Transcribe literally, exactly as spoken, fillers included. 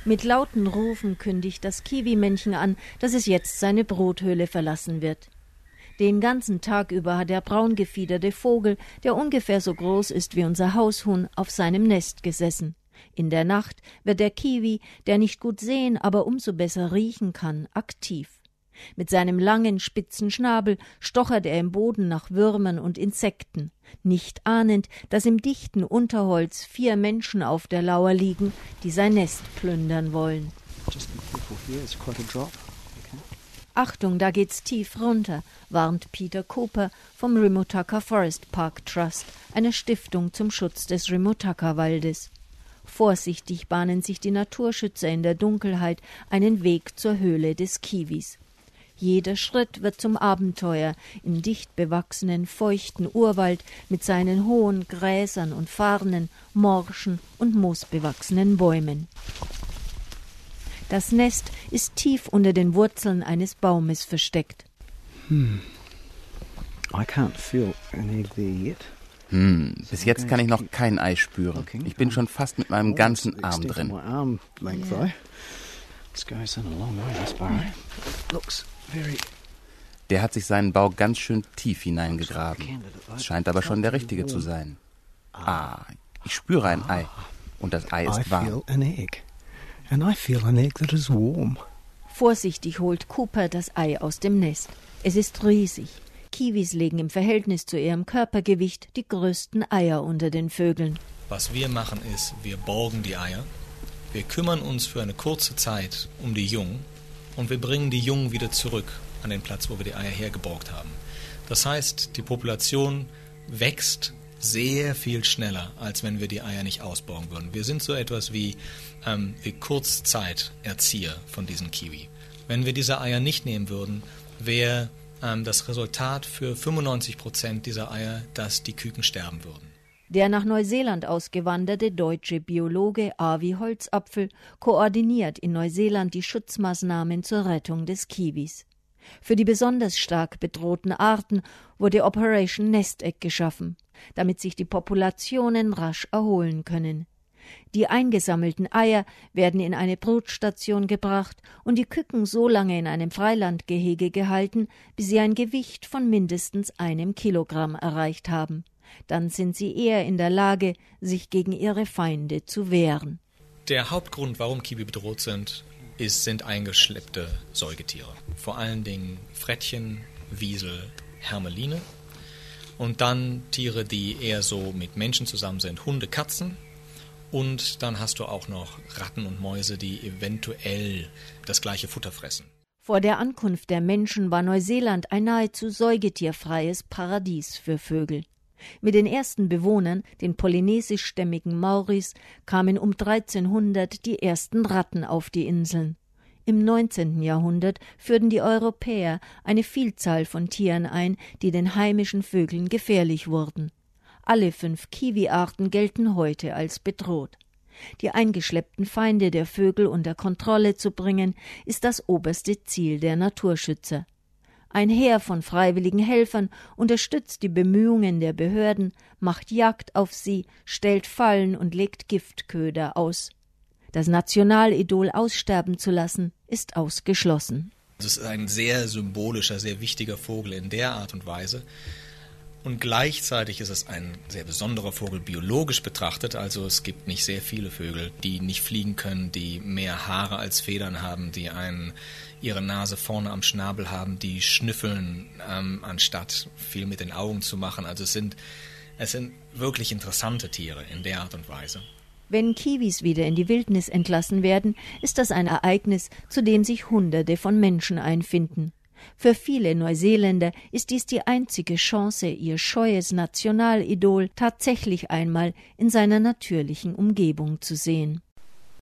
Mit lauten Rufen kündigt das Kiwi-Männchen an, dass es jetzt seine Bruthöhle verlassen wird. Den ganzen Tag über hat der braungefiederte Vogel, der ungefähr so groß ist wie unser Haushuhn, auf seinem Nest gesessen. In der Nacht wird der Kiwi, der nicht gut sehen, aber umso besser riechen kann, aktiv. Mit seinem langen, spitzen Schnabel stochert er im Boden nach Würmern und Insekten, nicht ahnend, dass im dichten Unterholz vier Menschen auf der Lauer liegen, die sein Nest plündern wollen. Achtung, da geht's tief runter, warnt Peter Cooper vom Rimutaka Forest Park Trust, einer Stiftung zum Schutz des Rimutaka-Waldes. Vorsichtig bahnen sich die Naturschützer in der Dunkelheit einen Weg zur Höhle des Kiwis. Jeder Schritt wird zum Abenteuer im dicht bewachsenen, feuchten Urwald mit seinen hohen Gräsern und Farnen, morschen und moosbewachsenen Bäumen. Das Nest ist tief unter den Wurzeln eines Baumes versteckt. Hm. I can't feel an egg there yet. Hm, bis jetzt kann ich noch kein Ei spüren. Ich bin schon fast mit meinem ganzen Arm drin. Der hat sich seinen Bau ganz schön tief hineingegraben. Es scheint aber schon der richtige zu sein. Ah, ich spüre ein Ei. Und das Ei ist warm. Vorsichtig holt Cooper das Ei aus dem Nest. Es ist riesig. Kiwis legen im Verhältnis zu ihrem Körpergewicht die größten Eier unter den Vögeln. Was wir machen ist, wir borgen die Eier. Wir kümmern uns für eine kurze Zeit um die Jungen und wir bringen die Jungen wieder zurück an den Platz, wo wir die Eier hergeborgt haben. Das heißt, die Population wächst sehr viel schneller, als wenn wir die Eier nicht ausborgen würden. Wir sind so etwas wie, ähm, wie Kurzzeiterzieher von diesen Kiwi. Wenn wir diese Eier nicht nehmen würden, wäre ähm, das Resultat für fünfundneunzig Prozent dieser Eier, dass die Küken sterben würden. Der nach Neuseeland ausgewanderte deutsche Biologe Avi Holzapfel koordiniert in Neuseeland die Schutzmaßnahmen zur Rettung des Kiwis. Für die besonders stark bedrohten Arten wurde Operation Nest-Egg geschaffen, damit sich die Populationen rasch erholen können. Die eingesammelten Eier werden in eine Brutstation gebracht und die Küken so lange in einem Freilandgehege gehalten, bis sie ein Gewicht von mindestens einem Kilogramm erreicht haben. Dann sind sie eher in der Lage, sich gegen ihre Feinde zu wehren. Der Hauptgrund, warum Kiwi bedroht sind, ist, sind eingeschleppte Säugetiere. Vor allen Dingen Frettchen, Wiesel, Hermeline. Und dann Tiere, die eher so mit Menschen zusammen sind, Hunde, Katzen. Und dann hast du auch noch Ratten und Mäuse, die eventuell das gleiche Futter fressen. Vor der Ankunft der Menschen war Neuseeland ein nahezu säugetierfreies Paradies für Vögel. Mit den ersten Bewohnern, den polynesischstämmigen Maoris, kamen um dreizehnhundert die ersten Ratten auf die Inseln. Im neunzehnten Jahrhundert führten die Europäer eine Vielzahl von Tieren ein, die den heimischen Vögeln gefährlich wurden. Alle fünf Kiwi-Arten gelten heute als bedroht. Die eingeschleppten Feinde der Vögel unter Kontrolle zu bringen, ist das oberste Ziel der Naturschützer. Ein Heer von freiwilligen Helfern unterstützt die Bemühungen der Behörden, macht Jagd auf sie, stellt Fallen und legt Giftköder aus. Das Nationalidol aussterben zu lassen, ist ausgeschlossen. Es ist ein sehr symbolischer, sehr wichtiger Vogel in der Art und Weise. Und gleichzeitig ist es ein sehr besonderer Vogel biologisch betrachtet. Also es gibt nicht sehr viele Vögel, die nicht fliegen können, die mehr Haare als Federn haben, die einen, ihre Nase vorne am Schnabel haben, die schnüffeln, ähm, anstatt viel mit den Augen zu machen. Also es sind, es sind wirklich interessante Tiere in der Art und Weise. Wenn Kiwis wieder in die Wildnis entlassen werden, ist das ein Ereignis, zu dem sich Hunderte von Menschen einfinden. Für viele Neuseeländer ist dies die einzige Chance, ihr scheues Nationalidol tatsächlich einmal in seiner natürlichen Umgebung zu sehen.